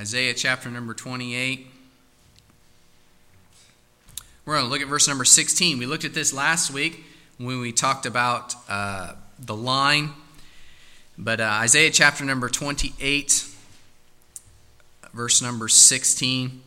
Isaiah chapter number 28. We're going to look at verse number 16. We looked at this last week when we talked about the line. But Isaiah chapter number 28, verse number 16.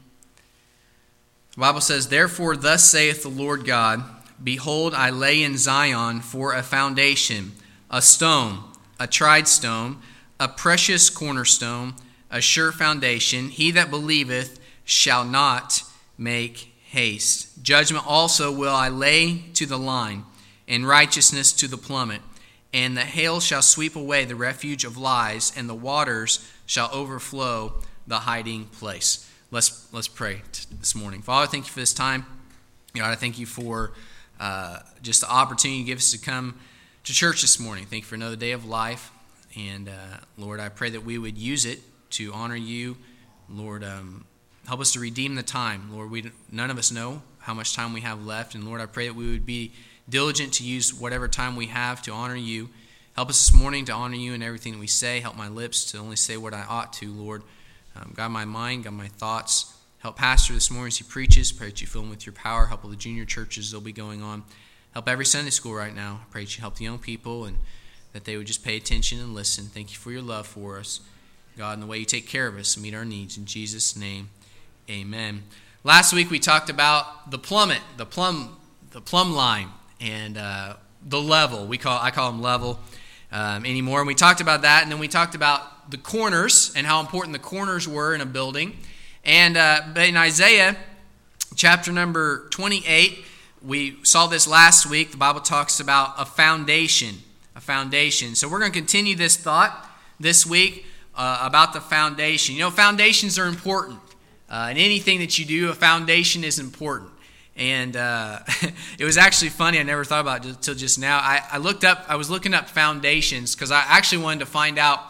The Bible says, "Therefore thus saith the Lord God, Behold, I lay in Zion for a foundation, a stone, a tried stone, a precious cornerstone, a sure foundation. He that believeth shall not make haste. Judgment also will I lay to the line, and righteousness to the plummet. And the hail shall sweep away the refuge of lies, and the waters shall overflow the hiding place." Let's pray this morning. Father, thank you for this time. God, I thank you for just the opportunity you give us to come to church this morning. Thank you for another day of life. And Lord, I pray that we would use it to honor you. Lord, help us to redeem the time. Lord, none of us know how much time we have left. And Lord, I pray that we would be diligent to use whatever time we have to honor you. Help us this morning to honor you in everything that we say. Help my lips to only say what I ought to, Lord. Guide my mind, guide my thoughts. Help Pastor this morning as he preaches. Pray that you fill him with your power. Help all the junior churches that will be going on. Help every Sunday school right now. I pray that you help the young people and that they would just pay attention and listen. Thank you for your love for us, God, and the way you take care of us and meet our needs. In Jesus' name, amen. Last week we talked about the plummet, the plumb line, and the level. I call them level anymore. And we talked about that, and then we talked about the corners and how important the corners were in a building. And but in Isaiah chapter number 28, we saw this last week. The Bible talks about a foundation. So we're going to continue this thought this week about the foundation. You know, foundations are important. In anything that you do, a foundation is important. And it was actually funny. I never thought about it until just now. I was looking up foundations because I actually wanted to find out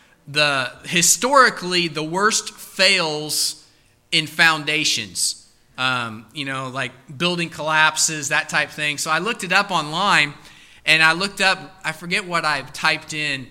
historically the worst fails in foundations. Like building collapses, that type thing. So I looked it up online, and I forget what I typed in,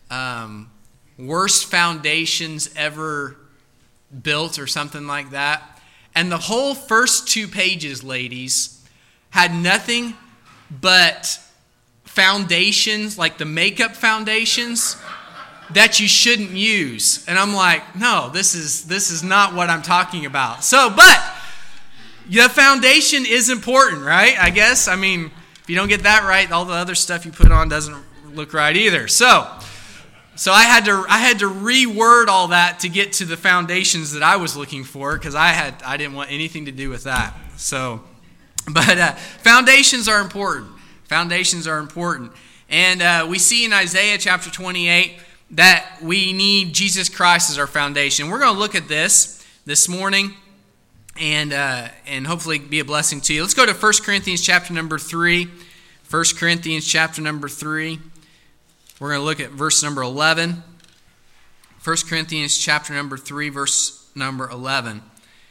worst foundations ever built or something like that. And the whole first 2 pages, ladies, had nothing but foundations, like the makeup foundations that you shouldn't use. And I'm like, no, this is not what I'm talking about. But the foundation is important, right? I guess. I mean, if you don't get that right, all the other stuff you put on doesn't look right either. So I had to reword all that to get to the foundations that I was looking for, because I didn't want anything to do with that. But foundations are important. Foundations are important, and we see in Isaiah chapter 28 that we need Jesus Christ as our foundation. We're going to look at this morning, and hopefully be a blessing to you. Let's go to 1 Corinthians chapter number 3. 1 Corinthians chapter number 3. We're going to look at verse number 11. 1 Corinthians chapter number 3, verse number 11.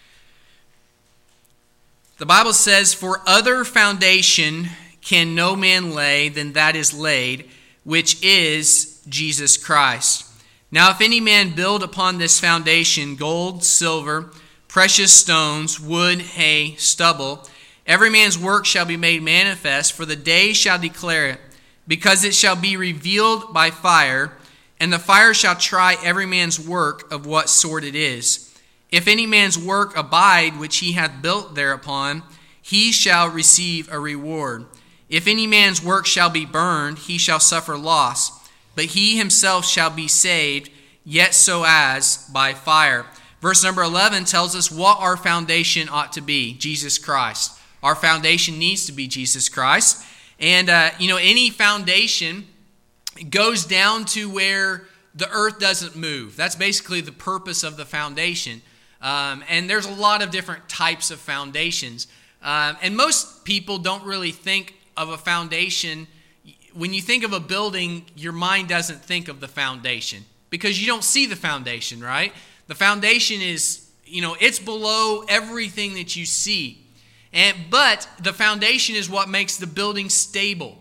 The Bible says, "For other foundation can no man lay than that is laid, which is Jesus Christ. Now if any man build upon this foundation gold, silver, precious stones, wood, hay, stubble, every man's work shall be made manifest, for the day shall declare it, because it shall be revealed by fire, and the fire shall try every man's work of what sort it is. If any man's work abide which he hath built thereupon, he shall receive a reward. If any man's work shall be burned, he shall suffer loss, but he himself shall be saved, yet so as by fire." Verse number 11 tells us what our foundation ought to be: Jesus Christ. Our foundation needs to be Jesus Christ. And, any foundation goes down to where the earth doesn't move. That's basically the purpose of the foundation. And there's a lot of different types of foundations. And most people don't really think of a foundation. When you think of a building, your mind doesn't think of the foundation because you don't see the foundation, right? The foundation is, it's below everything that you see. But the foundation is what makes the building stable.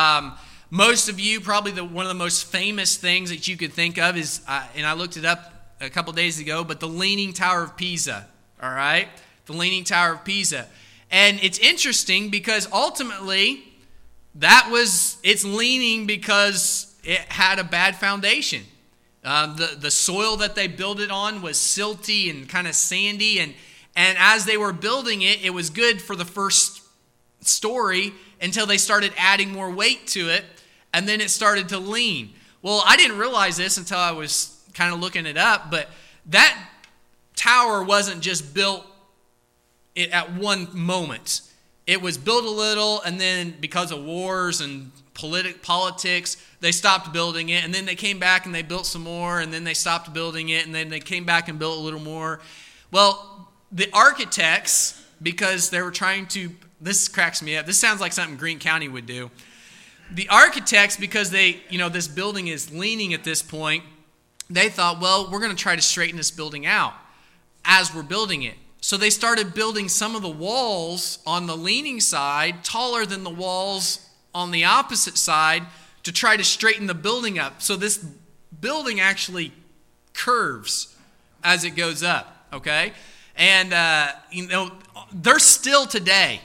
Most of you, probably one of the most famous things that you could think of is, and I looked it up a couple days ago, but the Leaning Tower of Pisa, all right? The Leaning Tower of Pisa. And it's interesting because ultimately it's leaning because it had a bad foundation. The soil that they built it on was silty and kind of sandy, and as they were building it, it was good for the first story until they started adding more weight to it, and then it started to lean. Well, I didn't realize this until I was kind of looking it up, but that tower wasn't just built at one moment. It was built a little, and then because of wars and politics, they stopped building it, and then they came back and they built some more, and then they stopped building it, and then they came back and built a little more. Well, the architects, because they were trying to, this cracks me up, this sounds like something Greene County would do. The architects, because this building is leaning at this point, they thought, well, we're going to try to straighten this building out as we're building it. So they started building some of the walls on the leaning side taller than the walls on the opposite side to try to straighten the building up. So this building actually curves as it goes up, okay? And, they're still today,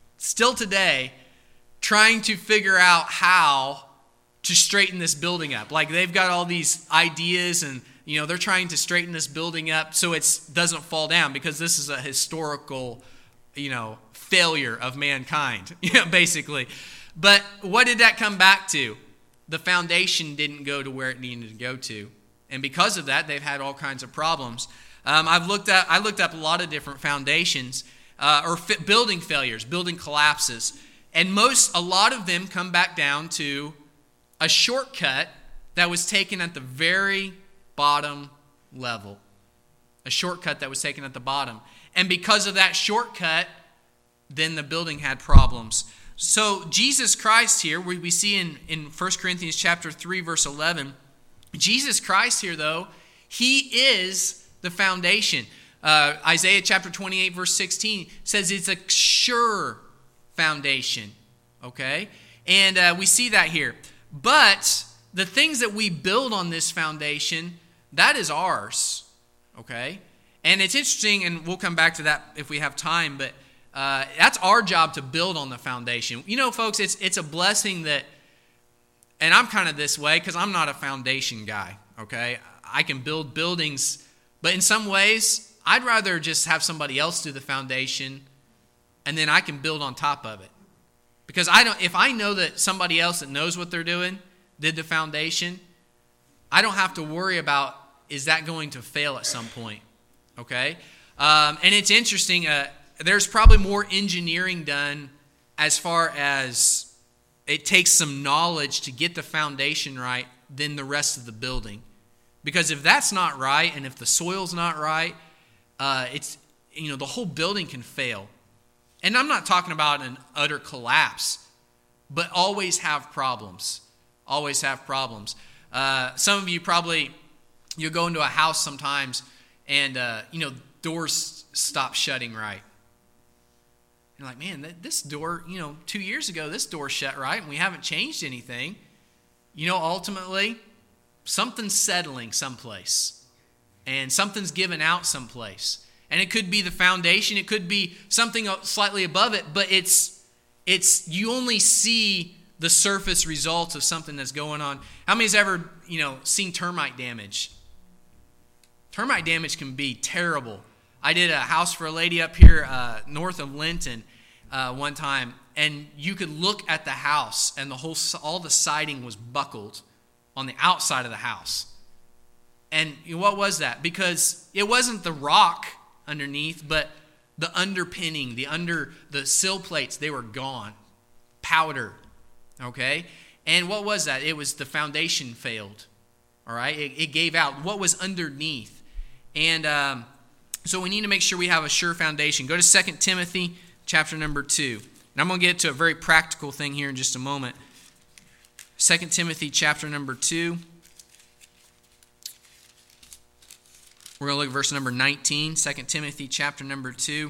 trying to figure out how to straighten this building up. Like, they've got all these ideas, and they're trying to straighten this building up so it doesn't fall down, because this is a historical failure of mankind, basically. But what did that come back to? The foundation didn't go to where it needed to go to, and because of that, they've had all kinds of problems. I looked up a lot of different foundations building failures, building collapses. And a lot of them come back down to a shortcut that was taken at the very bottom level. A shortcut that was taken at the bottom. And because of that shortcut, then the building had problems. So Jesus Christ here, we see in 1 Corinthians chapter 3, verse 11, Jesus Christ here, though, he is the foundation. Isaiah chapter 28, verse 16 says it's a sure foundation, okay? And we see that here. But the things that we build on this foundation, that is ours, okay? And it's interesting, and we'll come back to that if we have time, but that's our job to build on the foundation. Folks, it's a blessing that, and I'm kind of this way because I'm not a foundation guy, okay? I can build buildings, but in some ways, I'd rather just have somebody else do the foundation, and then I can build on top of it. Because if I know that somebody else that knows what they're doing did the foundation, I don't have to worry about, is that going to fail at some point, okay? And it's interesting, there's probably more engineering done as far as it takes some knowledge to get the foundation right than the rest of the building. Because if that's not right, and if the soil's not right, the whole building can fail. And I'm not talking about an utter collapse, but always have problems. Always have problems. Some of you you'll go into a house sometimes and, doors stop shutting right. You're like, man, this door, 2 years ago, this door shut right, and we haven't changed anything. Ultimately, something's settling someplace, and something's given out someplace. And it could be the foundation, it could be something slightly above it, but you only see the surface results of something that's going on. How many's ever, seen termite damage? Termite damage can be terrible. I did a house for a lady up here north of Linton one time, and you could look at the house, and all the siding was buckled on the outside of the house. And what was that? Because it wasn't the rock underneath, but the underpinning, the sill plates, they were gone, powder. Okay, and what was that? It was the foundation failed. All right, it gave out what was underneath, and so we need to make sure we have a sure foundation. Go to 2 Timothy chapter number 2, and I'm going to get to a very practical thing here in just a moment. 2 Timothy chapter number 2. We're going to look at verse number 19, 2 Timothy chapter number 2,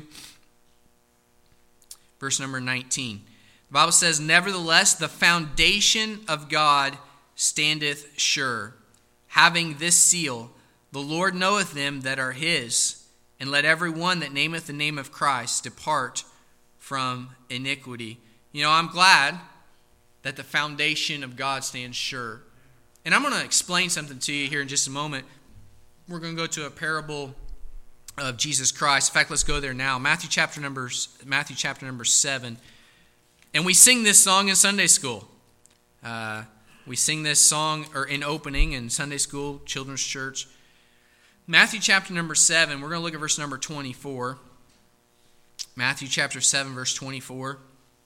verse number 19. The Bible says, "Nevertheless, the foundation of God standeth sure, having this seal, The Lord knoweth them that are his, and let every one that nameth the name of Christ depart from iniquity. I'm glad that the foundation of God stands sure. And I'm going to explain something to you here in just a moment. We're going to go to a parable of Jesus Christ. In fact, let's go there now. Matthew chapter number 7. And we sing this song in Sunday school. We sing this song in opening in Sunday school, children's church. Matthew chapter number 7, we're going to look at verse number 24. Matthew chapter 7, verse 24.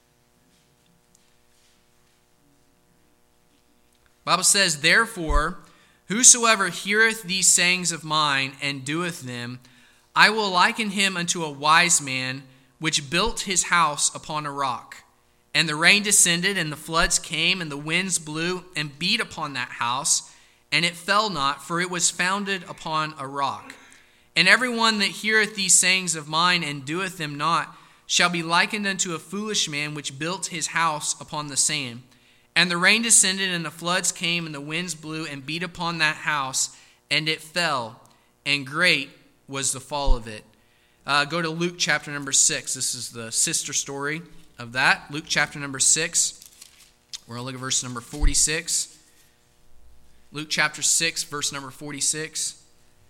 Bible says, Therefore, whosoever heareth these sayings of mine and doeth them, I will liken him unto a wise man, which built his house upon a rock. And the rain descended, and the floods came, and the winds blew, and beat upon that house, and it fell not, for it was founded upon a rock. And every one that heareth these sayings of mine and doeth them not shall be likened unto a foolish man which built his house upon the sand. And the rain descended, and the floods came, and the winds blew, and beat upon that house, and it fell, and great was the fall of it. Go to Luke chapter number 6. This is the sister story of that. Luke chapter number 6. We're going to look at verse number 46. Luke chapter 6, verse number 46.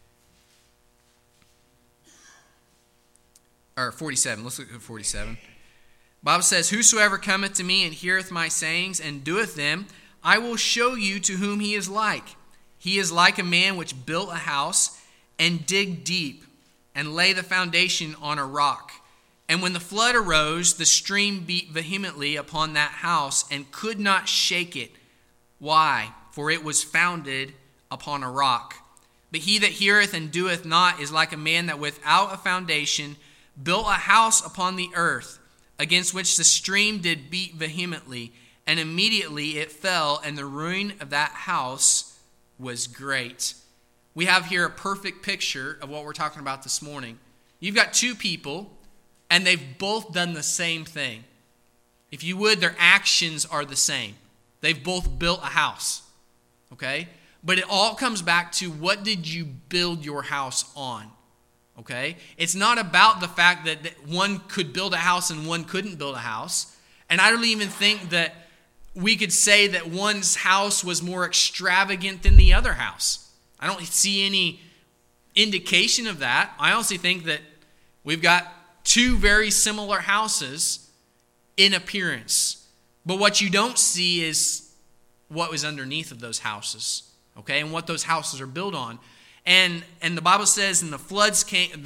Or 47. Let's look at 47. Bible says, Whosoever cometh to me and heareth my sayings and doeth them, I will show you to whom he is like. He is like a man which built a house and digged deep and lay the foundation on a rock. And when the flood arose, the stream beat vehemently upon that house and could not shake it. Why? For it was founded upon a rock. But he that heareth and doeth not is like a man that without a foundation built a house upon the earth, against which the stream did beat vehemently, and immediately it fell, and the ruin of that house was great. We have here a perfect picture of what we're talking about this morning. You've got two people, and they've both done the same thing. If you would, their actions are the same. They've both built a house. Okay? But it all comes back to, what did you build your house on? Okay? It's not about the fact that one could build a house and one couldn't build a house. And I don't even think that we could say that one's house was more extravagant than the other house. I don't see any indication of that. I honestly think that we've got two very similar houses in appearance. But what you don't see is what was underneath of those houses, okay, and what those houses are built on. And the Bible says, and the floods came,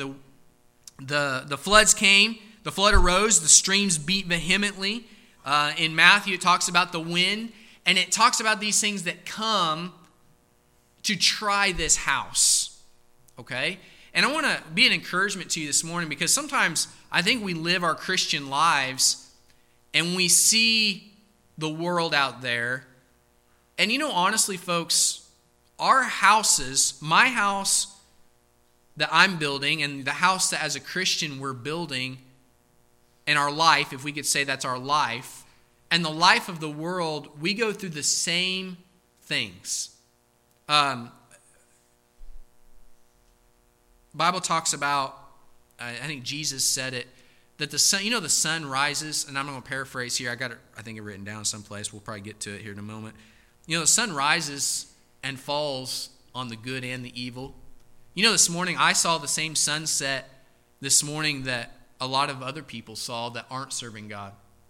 the floods came, the flood arose, the streams beat vehemently. In Matthew, it talks about the wind, and it talks about these things that come to try this house, okay? And I want to be an encouragement to you this morning, because sometimes I think we live our Christian lives and we see the world out there. And honestly, folks, our houses, my house that I'm building and the house that as a Christian we're building in our life, if we could say that's our life, and the life of the world, we go through the same things. Bible talks about, I think Jesus said it, that the sun, the sun rises, and I'm going to paraphrase here. I think it written down someplace. We'll probably get to it here in a moment. The sun rises and falls on the good and the evil. This morning I saw the same sunset this morning that a lot of other people saw that aren't serving God.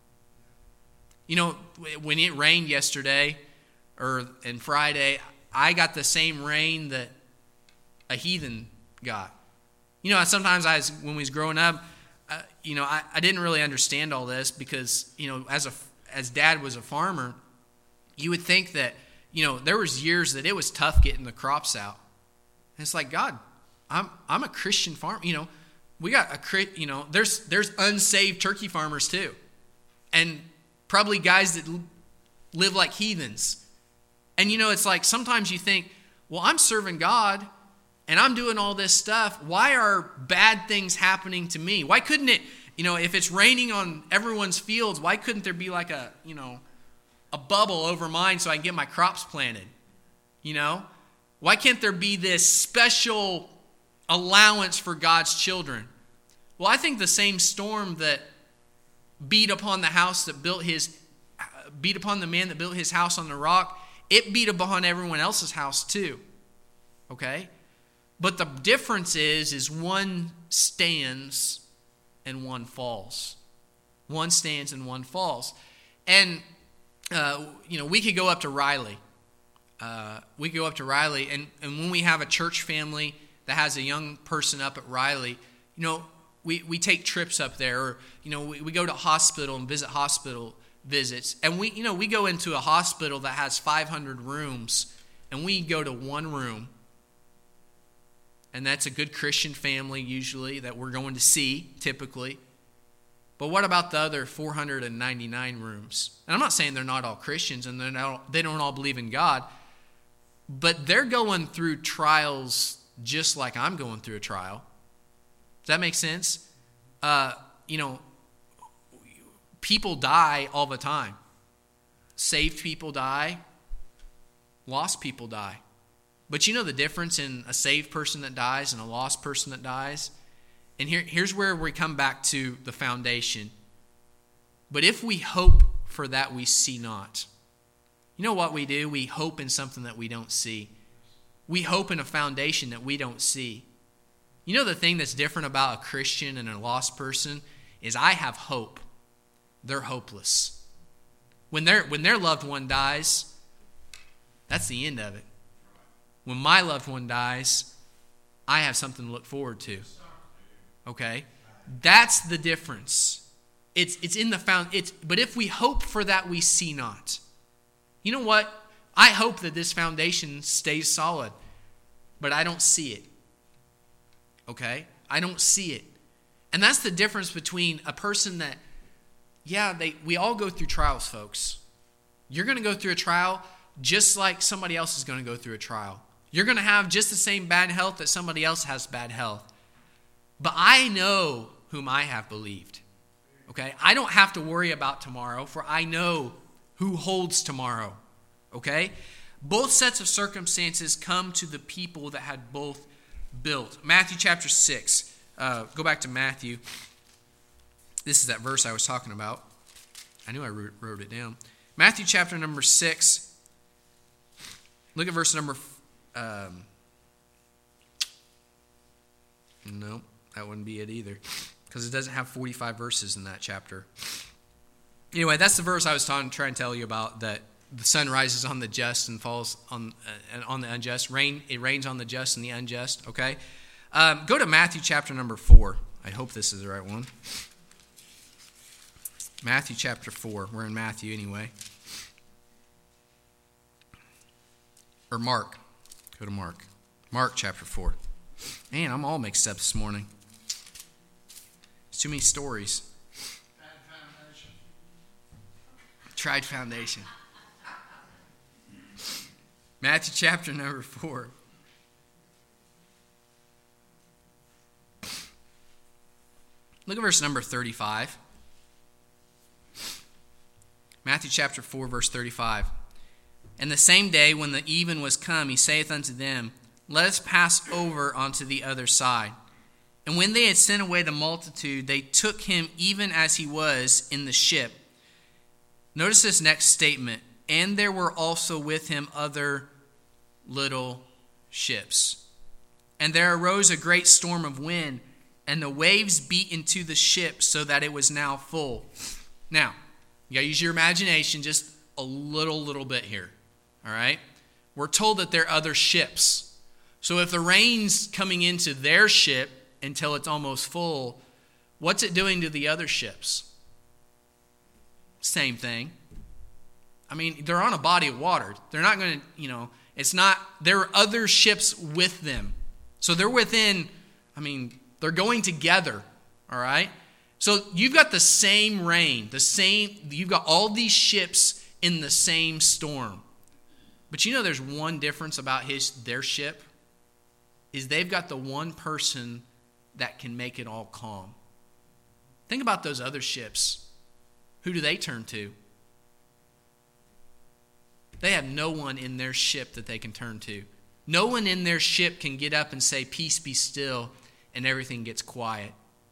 When it rained yesterday and Friday, I got the same rain that a heathen got. Sometimes when we was growing up, I didn't really understand all this, because as Dad was a farmer, you would think that there was years that it was tough getting the crops out. And it's like, God, I'm a Christian farmer. We got there's unsaved turkey farmers too, and probably guys that live like heathens. And it's like sometimes you think, well, I'm serving God and I'm doing all this stuff. Why are bad things happening to me? Why couldn't it, if it's raining on everyone's fields, why couldn't there be like a bubble over mine so I can get my crops planted? Why can't there be this special allowance for God's children? Well, I think the same storm that beat upon the man that built his house on the rock, it beat upon everyone else's house too. Okay? But the difference is one stands and one falls. One stands and one falls. And, we could go up to Riley. And when we have a church family that has a young person up at Riley, we take trips up there. Or, we go to hospital and visit hospital visits. And we go into a hospital that has 500 rooms, and we go to one room. And that's a good Christian family usually that we're going to see, typically. But what about the other 499 rooms? And I'm not saying they're not all Christians and they don't all believe in God, but they're going through trials just like I'm going through a trial. Does that make sense? People die all the time. Saved people die. Lost people die. But you know the difference in a saved person that dies and a lost person that dies? And here's where we come back to the foundation. But if we hope for that we see not. You know what we do? We hope in something that we don't see. We hope in a foundation that we don't see. You know the thing that's different about a Christian and a lost person is I have hope. They're hopeless. When their loved one dies, that's the end of it. When my loved one dies, I have something to look forward to. Okay? That's the difference. It's in the but if we hope for that we see not. You know what? I hope that this foundation stays solid, but I don't see it. Okay? I don't see it. And that's the difference between a person that, we all go through trials, folks. You're going to go through a trial just like somebody else is going to go through a trial. You're going to have just the same bad health that somebody else has bad health. But I know whom I have believed. Okay? I don't have to worry about tomorrow, for I know who holds tomorrow. Okay? Both sets of circumstances come to the people that had both built. Matthew chapter 6. Go back to Matthew. This is that verse I was talking about. I knew I wrote it down. Matthew chapter number 6. Look at verse number... no, that wouldn't be it either. Because it doesn't have 45 verses in that chapter. Anyway, that's the verse I was trying to tell you about, that the sun rises on the just and falls on the unjust. It rains on the just and the unjust, okay? Go to Matthew chapter number 4. I hope this is the right one. Matthew chapter 4. We're in Matthew anyway. Or Mark. Go to Mark. Mark chapter 4. Man, I'm all mixed up this morning. There's too many stories. Tried foundation. Matthew chapter number 4. Look at verse number 35. Matthew chapter 4, verse 35. And the same day when the even was come, he saith unto them, Let us pass over unto the other side. And when they had sent away the multitude, they took him even as he was in the ship. Notice this next statement. And there were also with him other little ships. And there arose a great storm of wind, and the waves beat into the ship so that it was now full. Now, you got to use your imagination just a little bit here. All right? We're told that there are other ships. So if the rain's coming into their ship until it's almost full, what's it doing to the other ships? Same thing. I mean, they're on a body of water. They're not going to, there are other ships with them. So they're they're going together, all right? So you've got the same rain, you've got all these ships in the same storm. But there's one difference about their ship, is they've got the one person that can make it all calm. Think about those other ships. Who do they turn to? They have no one in their ship that they can turn to. No one in their ship can get up and say, peace be still, and everything gets quiet.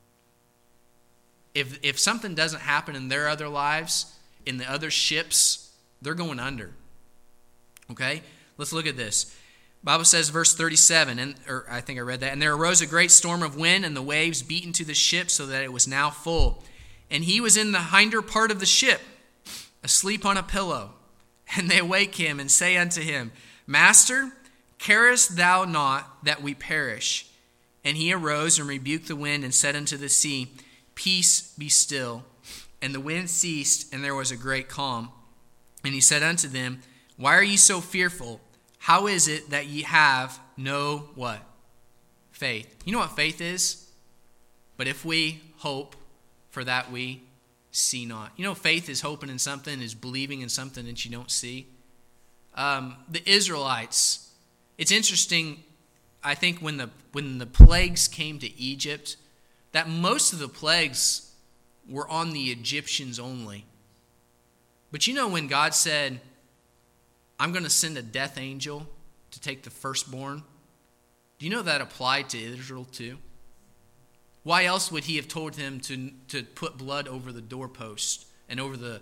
If something doesn't happen in their other lives, in the other ships, they're going under. Okay? Let's look at this. Bible says, verse 37, or I think I read that, and there arose a great storm of wind, and the waves beat into the ship so that it was now full. And he was in the hinder part of the ship, asleep on a pillow. And they awake him and say unto him, Master, carest thou not that we perish? And he arose and rebuked the wind and said unto the sea, Peace, be still. And the wind ceased, and there was a great calm. And he said unto them, Why are ye so fearful? How is it that ye have no what? Faith. You know what faith is? But if we hope for that we see not. You know, faith is hoping in something, is believing in something that you don't see. The Israelites, it's interesting, I think when the plagues came to Egypt, that most of the plagues were on the Egyptians only. But you know when God said, I'm going to send a death angel to take the firstborn, do you know that applied to Israel too? Why else would he have told him to put blood over the doorpost and over the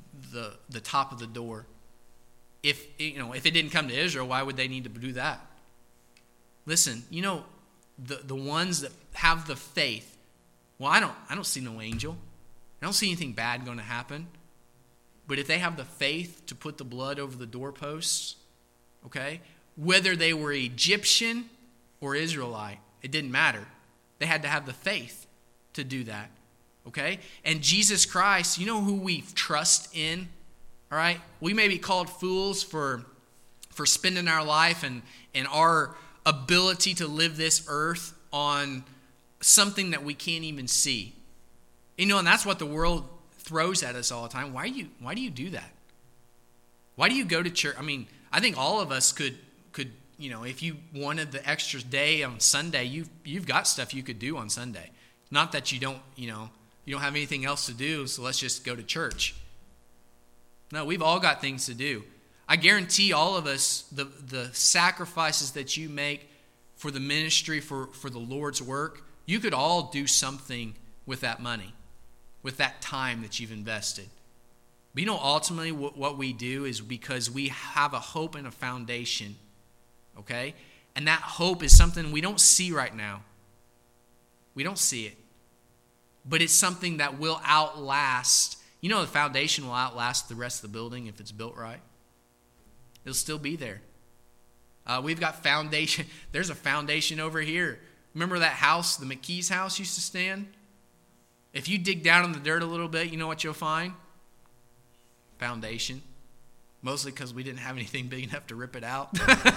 top of the door? If it didn't come to Israel, why would they need to do that? Listen, the ones that have the faith. Well, I don't see no angel. I don't see anything bad going to happen. But if they have the faith to put the blood over the doorposts, okay, whether they were Egyptian or Israelite, it didn't matter. They had to have the faith to do that, okay? And Jesus Christ, you know who we trust in, all right? We may be called fools for spending our life and our ability to live this earth on something that we can't even see. And that's what the world throws at us all the time. Why do you do that? Why do you go to church? I mean, I think all of us could if you wanted the extra day on Sunday, you've got stuff you could do on Sunday. Not that you don't have anything else to do, so let's just go to church. No, we've all got things to do. I guarantee all of us, the sacrifices that you make for the ministry, for the Lord's work, you could all do something with that money, with that time that you've invested. But ultimately what we do is because we have a hope and a foundation, okay? And that hope is something we don't see right now. We don't see it. But it's something that will outlast. The foundation will outlast the rest of the building if it's built right. It'll still be there. We've got foundation. There's a foundation over here. Remember that house, the McKee's house used to stand? If you dig down in the dirt a little bit, you know what you'll find? Foundation. Mostly because we didn't have anything big enough to rip it out.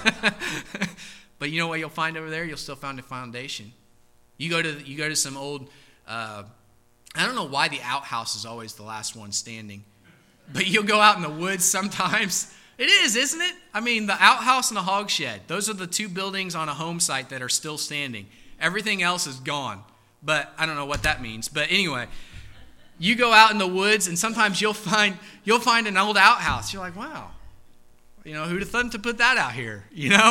But you know what you'll find over there? You'll still find a foundation. You go to some old, I don't know why the outhouse is always the last one standing. But you'll go out in the woods sometimes. It is, isn't it? I mean, the outhouse and the hog shed. Those are the two buildings on a home site that are still standing. Everything else is gone. But I don't know what that means. But anyway, you go out in the woods and sometimes you'll find an old outhouse. You're like, wow, who'd have thought to put that out here,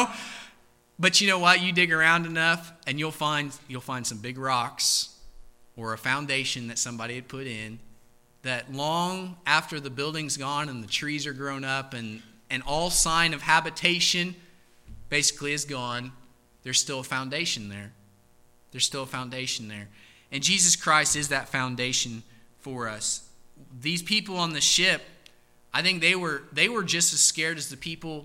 But you know what? You dig around enough and you'll find some big rocks or a foundation that somebody had put in that long after the building's gone and the trees are grown up and all sign of habitation basically is gone, there's still a foundation there. There's still a foundation there. And Jesus Christ is that foundation for us. These people on the ship, I think they were just as scared as the people.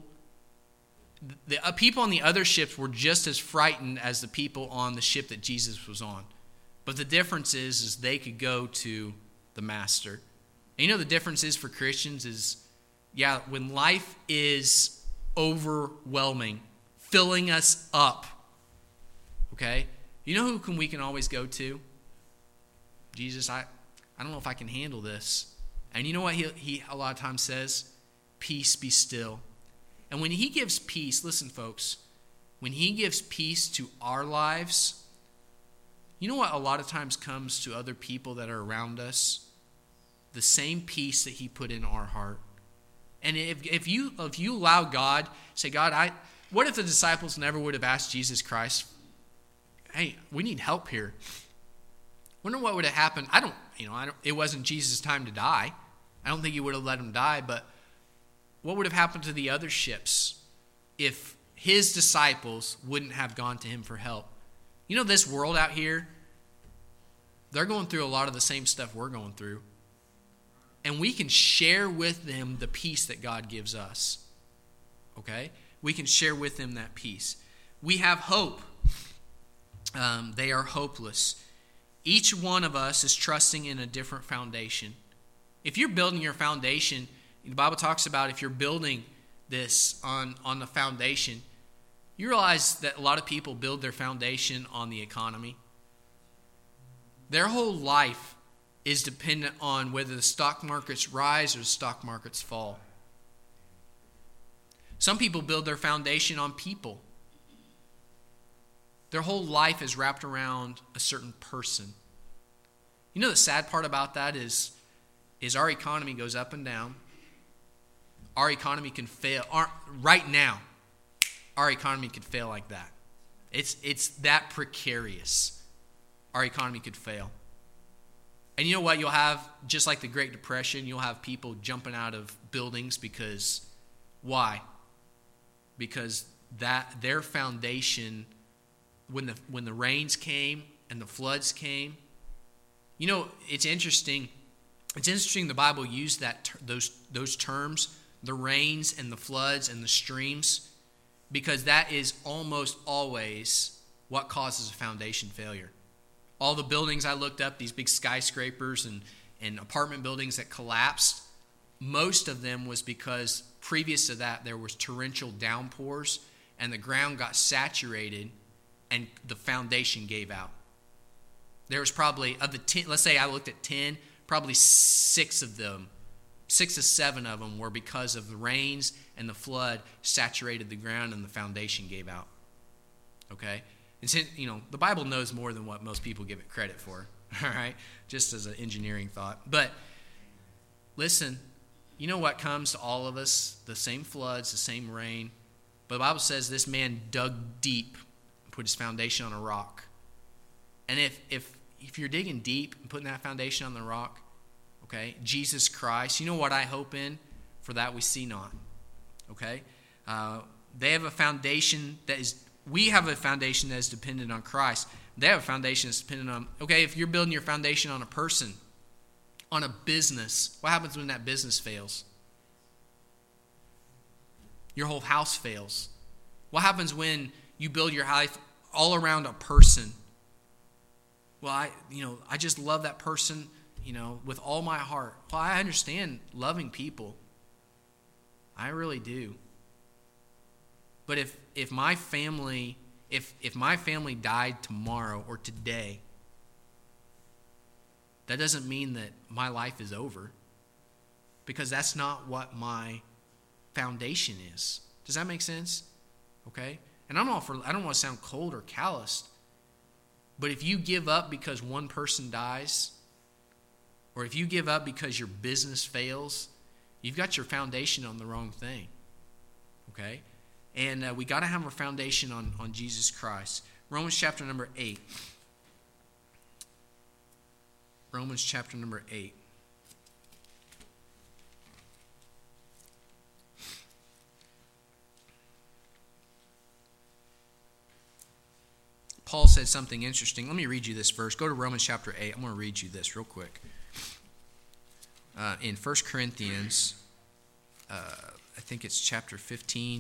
The people on the other ships were just as frightened as the people on the ship that Jesus was on. But the difference is they could go to the Master. And the difference is for Christians is, when life is overwhelming, filling us up, okay? Who we can always go to? Jesus, I don't know if I can handle this. And you know what he a lot of times says? Peace, be still. And when he gives peace, listen folks, when he gives peace to our lives, you know what a lot of times comes to other people that are around us? The same peace that he put in our heart. And if you allow God, say, God, What if the disciples never would have asked Jesus Christ, hey, we need help here? Wonder what would have happened. It wasn't Jesus' time to die. I don't think he would have let him die, but what would have happened to the other ships if his disciples wouldn't have gone to him for help? You know, this world out here, they're going through a lot of the same stuff we're going through. And we can share with them the peace that God gives us. Okay? We can share with them that peace. We have hope. They are hopeless. Each one of us is trusting in a different foundation. If you're building your foundation, the Bible talks about if you're building this on the foundation, you realize that a lot of people build their foundation on the economy. Their whole life is dependent on whether the stock markets rise or the stock markets fall. Some people build their foundation on people. Their whole life is wrapped around a certain person. You know the sad part about that is our economy goes up and down. Our economy can fail. Right now, our economy could fail like that. It's that precarious. Our economy could fail. And you know what? You'll have, just like the Great Depression, you'll have people jumping out of buildings because, why? Because their foundation, when the rains came and the floods came, you know, it's interesting. It's interesting the Bible used those terms, the rains and the floods and the streams, because that is almost always what causes a foundation failure. All the buildings I looked up, these big skyscrapers and apartment buildings that collapsed, most of them was because previous to that there was torrential downpours and the ground got saturated and the foundation gave out. There was probably, of the 10, let's say I looked at 10, probably 6 to 7 of them were because of the rains and the flood saturated the ground and the foundation gave out. Okay? And so, you know, the Bible knows more than what most people give it credit for. All right? Just as an engineering thought. But listen, you know what comes to all of us? The same floods, the same rain. But the Bible says this man dug deep and put his foundation on a rock. And if you're digging deep and putting that foundation on the rock, okay, Jesus Christ, you know what I hope in? For that we see not. Okay? They have a foundation we have a foundation that is dependent on Christ. They have a foundation that's dependent on, okay, if you're building your foundation on a person, on a business, what happens when that business fails? Your whole house fails. What happens when you build your life all around a person? Well, I just love that person, with all my heart. Well, I understand loving people. I really do. But if my family died tomorrow or today, that doesn't mean that my life is over, because that's not what my foundation is. Does that make sense? Okay? And I don't want to sound cold or calloused, but if you give up because one person dies, or if you give up because your business fails, you've got your foundation on the wrong thing. Okay? And we got to have our foundation on Jesus Christ. Romans chapter number 8. Romans chapter number 8. Paul said something interesting. Let me read you this verse. Go to Romans chapter 8. I'm going to read you this real quick. In 1 Corinthians, I think it's chapter 15.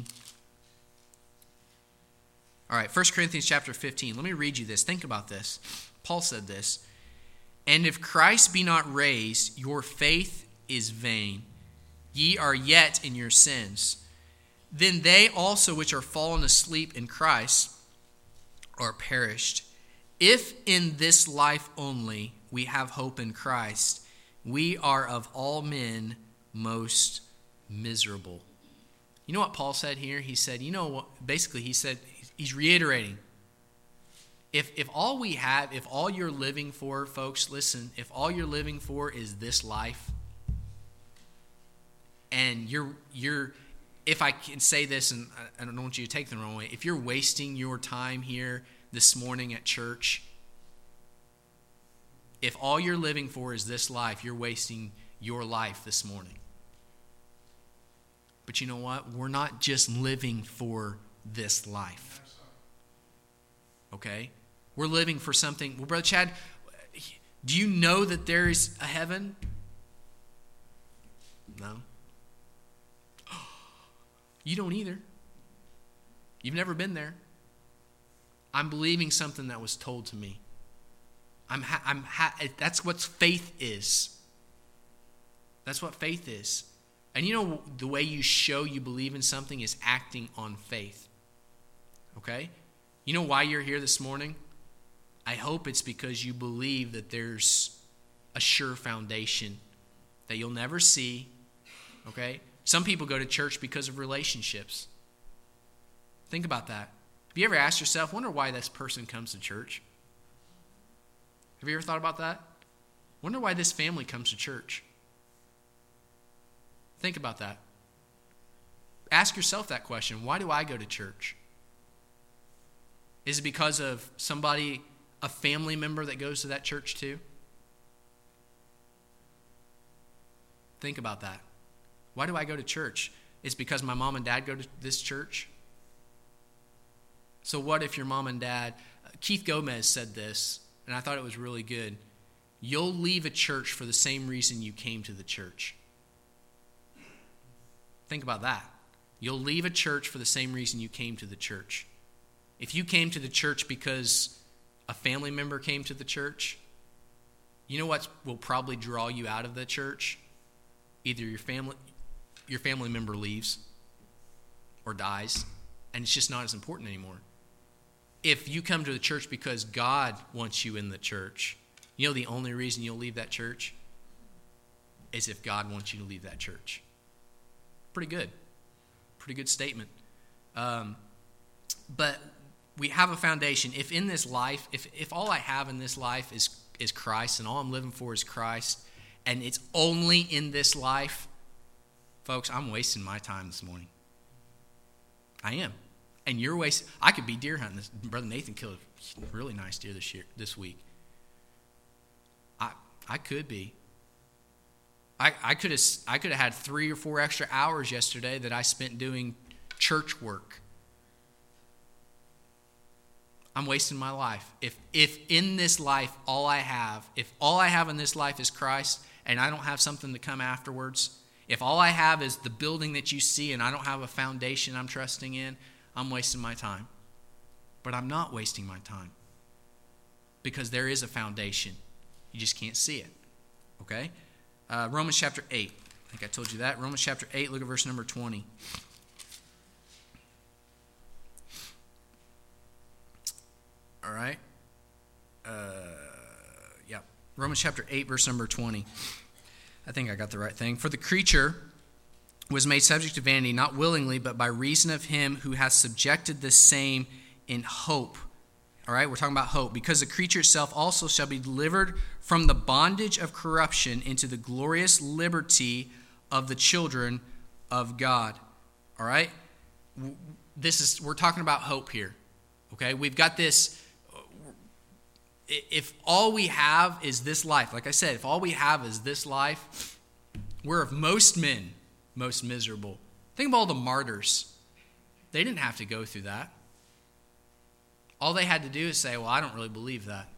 All right, 1 Corinthians chapter 15. Let me read you this. Think about this. Paul said this. And if Christ be not raised, your faith is vain. Ye are yet in your sins. Then they also which are fallen asleep in Christ are perished. If in this life only we have hope in Christ, we are of all men most miserable. You know what Paul said here? He said, basically he said, he's reiterating, if all we have, if all you're living for, folks, listen, if all you're living for is this life, and if I can say this, and I don't want you to take it the wrong way, if you're wasting your time here this morning at church, if all you're living for is this life, you're wasting your life this morning. But you know what? We're not just living for this life. Okay? We're living for something. Well, Brother Chad, do you know that there is a heaven? No. You don't either. You've never been there. I'm believing something that was told to me. That's what faith is. That's what faith is. And you know the way you show you believe in something is acting on faith. Okay? You know why you're here this morning? I hope it's because you believe that there's a sure foundation that you'll never see. Okay? Some people go to church because of relationships. Think about that. Have you ever asked yourself, wonder why this person comes to church? Have you ever thought about that? Wonder why this family comes to church? Think about that. Ask yourself that question. Why do I go to church? Is it because of somebody, a family member that goes to that church too? Think about that. Why do I go to church? It's because my mom and dad go to this church? So what if your mom and dad, Keith Gomez said this, and I thought it was really good. You'll leave a church for the same reason you came to the church. Think about that. You'll leave a church for the same reason you came to the church. If you came to the church because a family member came to the church, you know what will probably draw you out of the church? Either your family member leaves or dies, and it's just not as important anymore. If you come to the church because God wants you in the church, you know the only reason you'll leave that church is if God wants you to leave that church. Pretty good statement. But we have a foundation. If in this life, if all I have in this life is Christ, and all I'm living for is Christ, and it's only in this life, folks, I'm wasting my time this morning. I am. And you're wasting. I could be deer hunting. Brother Nathan killed a really nice deer this week. I could be. I could have had 3 or 4 extra hours yesterday that I spent doing church work. I'm wasting my life. If in this life if all I have in this life is Christ, and I don't have something to come afterwards, if all I have is the building that you see and I don't have a foundation I'm trusting in, I'm wasting my time. But I'm not wasting my time because there is a foundation. You just can't see it. Okay? Romans chapter 8. I think I told you that. Romans chapter 8, look at verse number 20. All right. Romans chapter 8, verse number 20. I think I got the right thing. For the creature was made subject to vanity, not willingly, but by reason of him who hath subjected the same in hope. All right, we're talking about hope. Because the creature itself also shall be delivered from the bondage of corruption into the glorious liberty of the children of God. All right? We're talking about hope here. Okay? We've got this. If all we have is this life, like I said, if all we have is this life, we're of most men most miserable. Think of all the martyrs. They didn't have to go through that. All they had to do is say, well, I don't really believe that.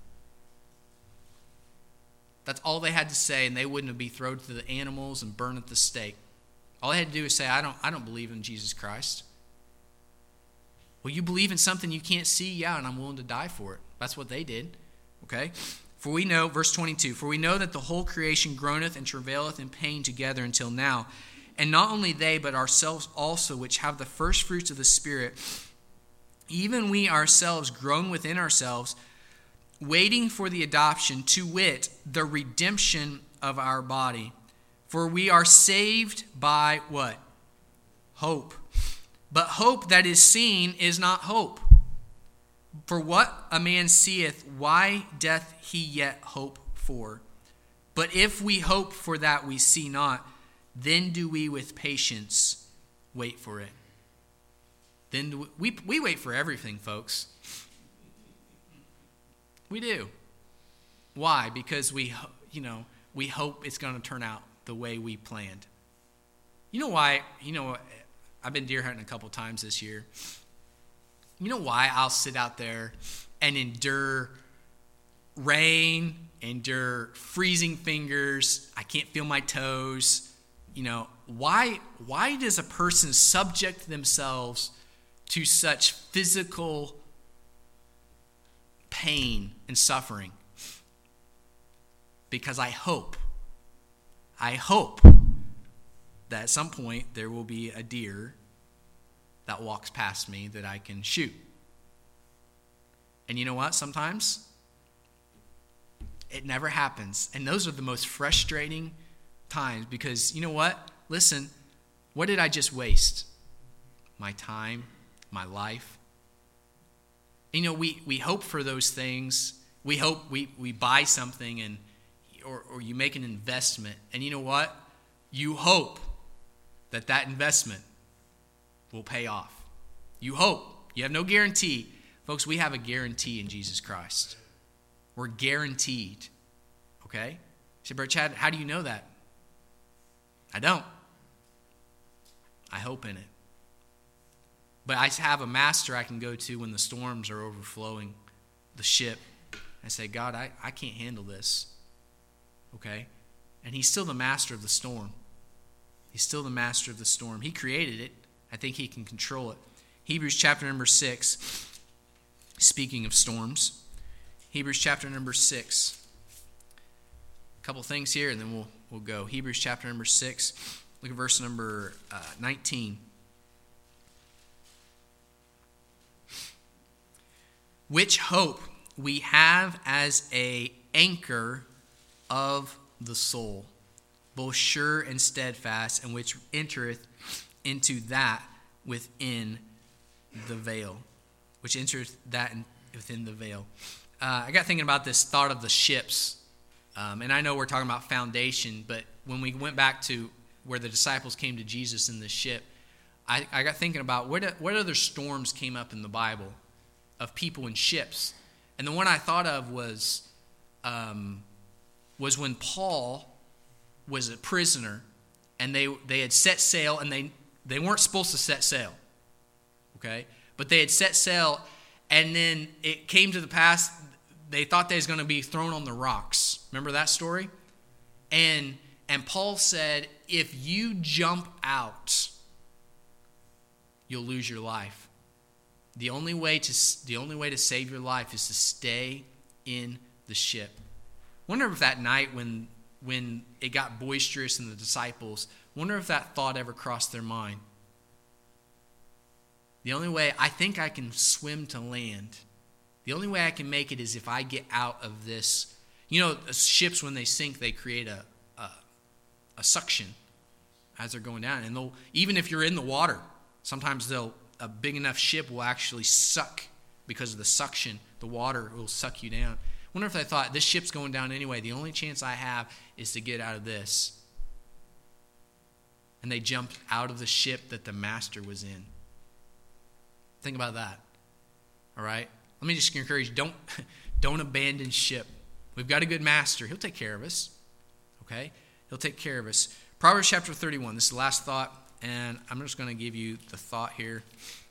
That's all they had to say, and they wouldn't be thrown to the animals and burned at the stake. All they had to do is say, I don't believe in Jesus Christ. Well, you believe in something you can't see? Yeah, and I'm willing to die for it. That's what they did. Okay? For we know, verse 22, for we know that the whole creation groaneth and travaileth in pain together until now. And not only they, but ourselves also, which have the first fruits of the Spirit, even we ourselves groan within ourselves, waiting for the adoption, to wit, the redemption of our body. For we are saved by what? Hope. But hope that is seen is not hope. For what a man seeth, why doth he yet hope for? But if we hope for that we see not, then do we with patience wait for it. Then we wait for everything, folks. We do. Why? Because we hope it's going to turn out the way we planned. You know why? I've been deer hunting a couple times this year. You know why I'll sit out there and endure rain, endure freezing fingers, I can't feel my toes. Why does a person subject themselves to such physical pain and suffering? Because I hope that at some point there will be a deer that walks past me that I can shoot. And you know what? Sometimes it never happens. And those are the most frustrating times because you know what? Listen, what did I just waste? My time, my life. We hope for those things. We hope we buy something or you make an investment. And you know what? You hope that investment will pay off. You hope. You have no guarantee. Folks, we have a guarantee in Jesus Christ. We're guaranteed. Okay? You say, Brother Chad, how do you know that? I don't. I hope in it. But I have a master I can go to when the storms are overflowing the ship. I say, God, I can't handle this. Okay? And he's still the master of the storm. He's still the master of the storm. He created it. I think he can control it. Hebrews chapter number 6, speaking of storms. Hebrews chapter number 6. A couple things here and then we'll go. Hebrews chapter number 6. Look at verse number 19. Which hope we have as a anchor of the soul, both sure and steadfast, and which entereth into that within the veil. Which entereth that within the veil. I got thinking about this thought of the ships. And I know we're talking about foundation, but when we went back to where the disciples came to Jesus in the ship, I got thinking about what other storms came up in the Bible of people in ships. And the one I thought of was when Paul was a prisoner and they had set sail and they weren't supposed to set sail. Okay? But they had set sail and then it came to the pass they thought they was going to be thrown on the rocks. Remember that story? And Paul said, if you jump out, you'll lose your life. The only way to save your life is to stay in the ship. Wonder if that night when it got boisterous in the disciples, wonder if that thought ever crossed their mind. The only way I think I can swim to land, the only way I can make it is if I get out of this. Ships when they sink, they create a suction as they're going down, and even if you're in the water, sometimes a big enough ship will actually suck because of the suction. The water will suck you down. I wonder if they thought, this ship's going down anyway. The only chance I have is to get out of this. And they jumped out of the ship that the master was in. Think about that. All right? Let me just encourage you, don't abandon ship. We've got a good master. He'll take care of us. Okay? He'll take care of us. Proverbs chapter 31. This is the last thought. And I'm just going to give you the thought here.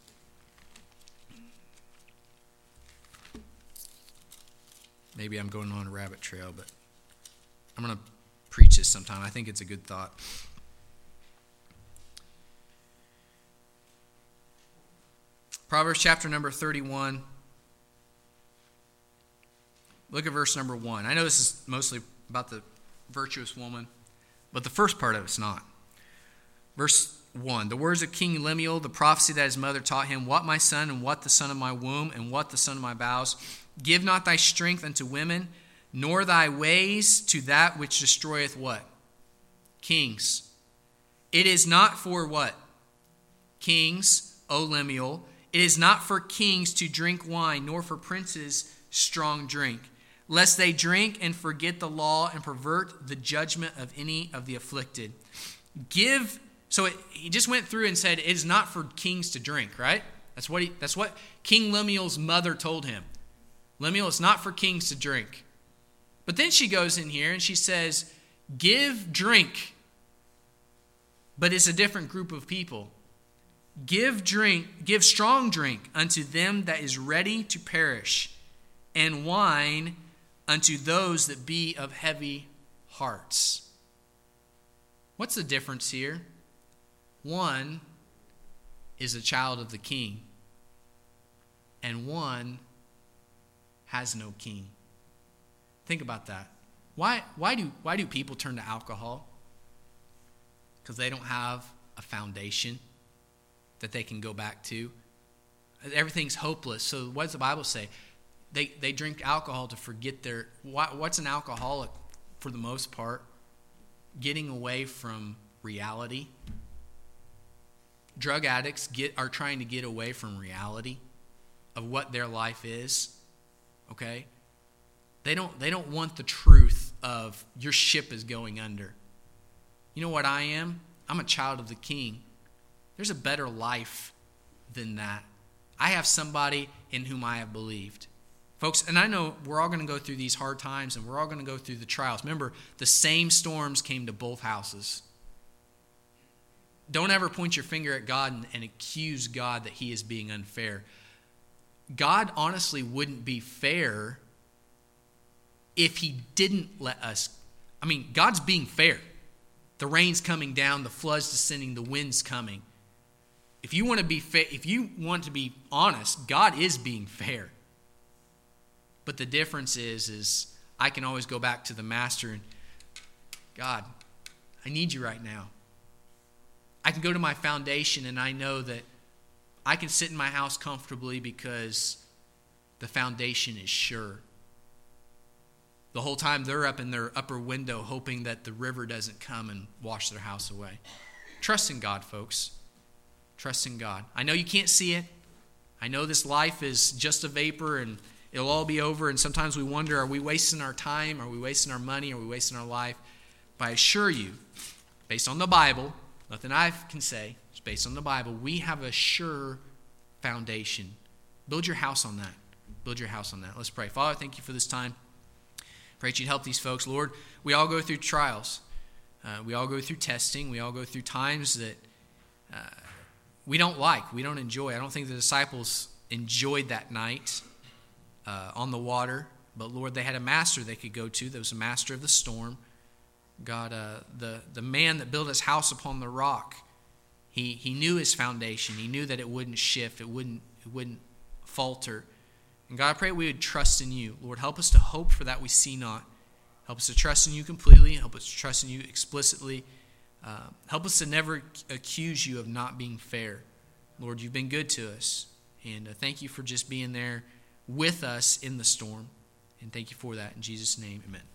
Maybe I'm going on a rabbit trail, but I'm going to preach this sometime. I think it's a good thought. Proverbs chapter number 31. Look at verse number 1. I know this is mostly about the virtuous woman, but the first part of it's not. Verse 1. The words of King Lemuel, the prophecy that his mother taught him, what my son, and what the son of my womb, and what the son of my bowels. Give not thy strength unto women, nor thy ways to that which destroyeth what? Kings. It is not for what? Kings, O Lemuel. It is not for kings to drink wine, nor for princes strong drink, lest they drink and forget the law and pervert the judgment of any of the afflicted. Give So he just went through and said, it is not for kings to drink, right? That's what King Lemuel's mother told him. Lemuel, it's not for kings to drink. But then she goes in here and she says, give drink. But it's a different group of people. Give strong drink unto them that is ready to perish, and wine unto those that be of heavy hearts. What's the difference here? One is a child of the king, and one has no king. Think about that. Why do people turn to alcohol? Because they don't have a foundation that they can go back to. Everything's hopeless. So what does the Bible say? They drink alcohol to forget their... What's an alcoholic for the most part? Getting away from reality. Drug addicts are trying to get away from reality of what their life is. Okay? They don't want the truth of your ship is going under. You know what I am? I'm a child of the King. There's a better life than that. I have somebody in whom I have believed. Folks, and I know we're all going to go through these hard times and we're all going to go through the trials. Remember, the same storms came to both houses. Don't ever point your finger at God and accuse God that he is being unfair. God honestly wouldn't be fair if he didn't let us. I mean, God's being fair. The rain's coming down, the flood's descending, the wind's coming. If you want to be fair, if you want to be honest, God is being fair. But the difference is I can always go back to the master and, God, I need you right now. I can go to my foundation and I know that I can sit in my house comfortably because the foundation is sure. The whole time they're up in their upper window hoping that the river doesn't come and wash their house away. Trust in God, folks. Trust in God. I know you can't see it. I know this life is just a vapor and it'll all be over. And sometimes we wonder, are we wasting our time? Are we wasting our money? Are we wasting our life? But I assure you, based on the Bible, nothing I can say, it's based on the Bible, we have a sure foundation. Build your house on that. Build your house on that. Let's pray. Father, thank you for this time. Pray that you'd help these folks. Lord, we all go through trials. We all go through testing. We all go through times that we don't like, we don't enjoy. I don't think the disciples enjoyed that night on the water. But Lord, they had a master they could go to. There was a master of the storm. God, the man that built his house upon the rock, he knew his foundation. He knew that it wouldn't shift. It wouldn't falter. And God, I pray we would trust in you. Lord, help us to hope for that we see not. Help us to trust in you completely. Help us to trust in you explicitly. Help us to never accuse you of not being fair. Lord, you've been good to us. And thank you for just being there with us in the storm. And thank you for that. In Jesus' name, amen.